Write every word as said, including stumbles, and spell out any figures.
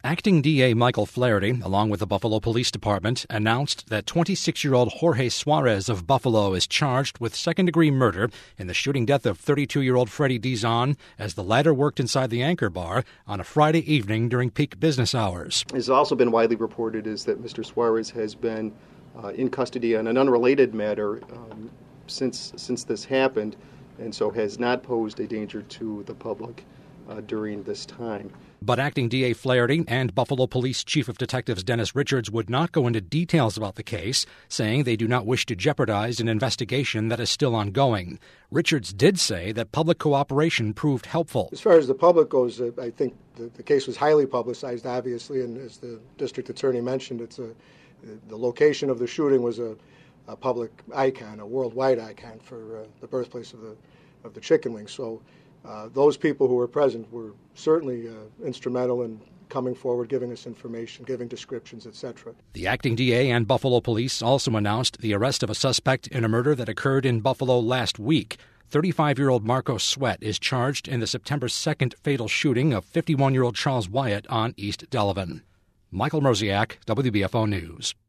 Acting D A Michael Flaherty, along with the Buffalo Police Department, announced that twenty-six-year-old Jorge Suarez of Buffalo is charged with second-degree murder in the shooting death of thirty-two-year-old Freddie Dizon as the latter worked inside the Anchor Bar on a Friday evening during peak business hours. It has also been widely reported is that Mister Suarez has been uh, in custody on an unrelated matter um, since since this happened, and so has not posed a danger to the public uh, during this time. But Acting D A Flaherty and Buffalo Police Chief of Detectives Dennis Richards would not go into details about the case, saying they do not wish to jeopardize an investigation that is still ongoing. Richards did say that public cooperation proved helpful. As far as the public goes, I think the, the case was highly publicized, obviously, and as the district attorney mentioned, it's a the location of the shooting was a, a public icon, a worldwide icon for uh, the birthplace of the of the chicken wing. So. Uh, those people who were present were certainly uh, instrumental in coming forward, giving us information, giving descriptions, et cetera. The acting D A and Buffalo Police also announced the arrest of a suspect in a murder that occurred in Buffalo last week. thirty-five-year-old Marco Sweat is charged in the September second fatal shooting of fifty-one-year-old Charles Wyatt on East Delavan. Michael Mrosiak, W B F O News.